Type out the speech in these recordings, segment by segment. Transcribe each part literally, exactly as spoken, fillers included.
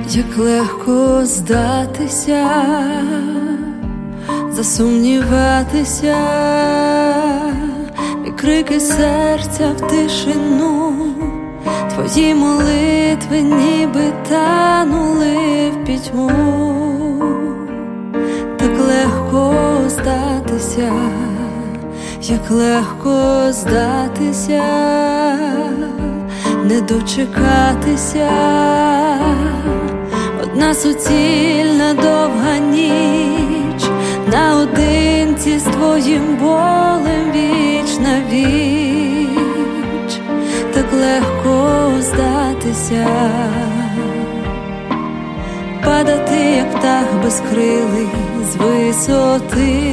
Як легко здатися, засумніватися, і крики серця в тишину, твої молитви ніби танули в пітьму. Так легко здатися, як легко здатися, не дочекатися. Одна суцільна довга ніч, наодинці з твоїм болем віч на віч. Так легко здатися, падати, як птах безкрилий з висоти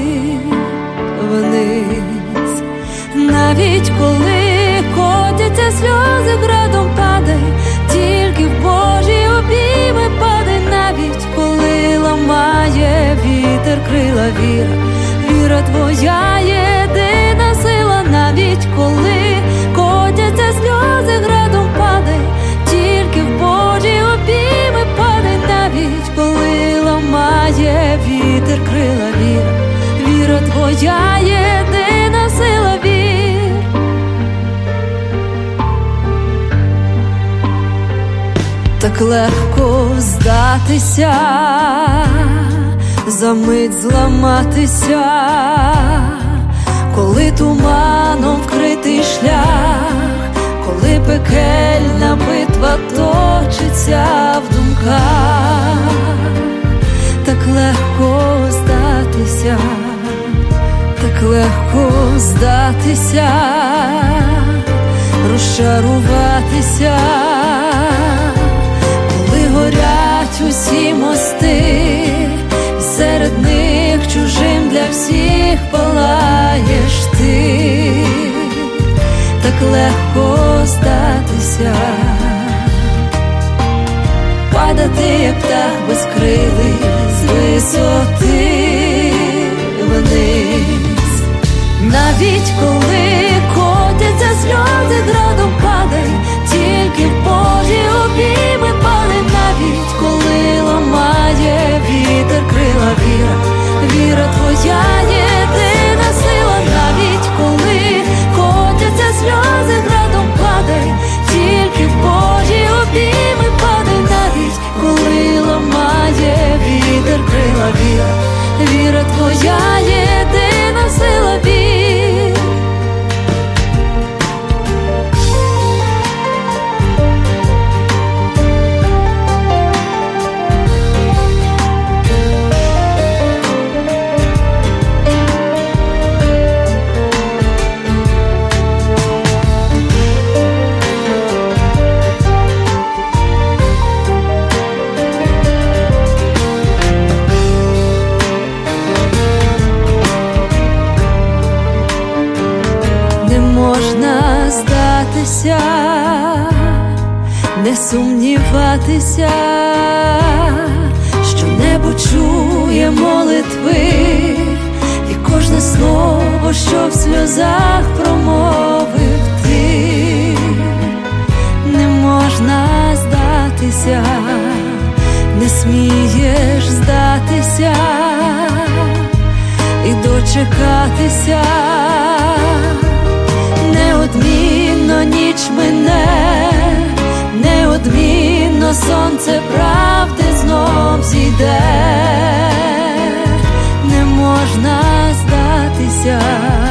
вниз. Навіть коли котяться сльози, градом падай, тільки в Божі обійми падай. Навіть коли ламає вітер крила віра, віра твоя єдина сила. Навіть коли котяться сльози, градом падай, тільки в Божі обійми падай. Навіть коли ламає вітер крила віра, віра твоя єдина сила. Вір. Так легко здатися, за мить зламатися, коли туманом вкритий шлях, коли пекельна битва точиться в думках. Так легко здатися, так легко здатися, розчаруватися, коли горять усі мости, і серед них чужим для всіх палаєш ти. Так легко здатися, падати, як птах безкрилий з висоти вниз. Навіть коли котяться сльози, градом падай, тільки в Божі обійми падай. Навіть коли ламає вітер крила віра, віра твоя єдина сила. Навіть коли котяться сльози, градом падай, тільки в Божі обійми падай. Навіть коли ламає вітер крила віра, віра твоя єдина сила. Вір. Можна здатися, не сумніватися, що небо чує молитви, і кожне слово, що в сльозах промовив ти. Не можна здатися, не смієш здатися і дочекатися. Неодмінно ніч мине, неодмінно сонце правди знов зійде. Не можна здатися,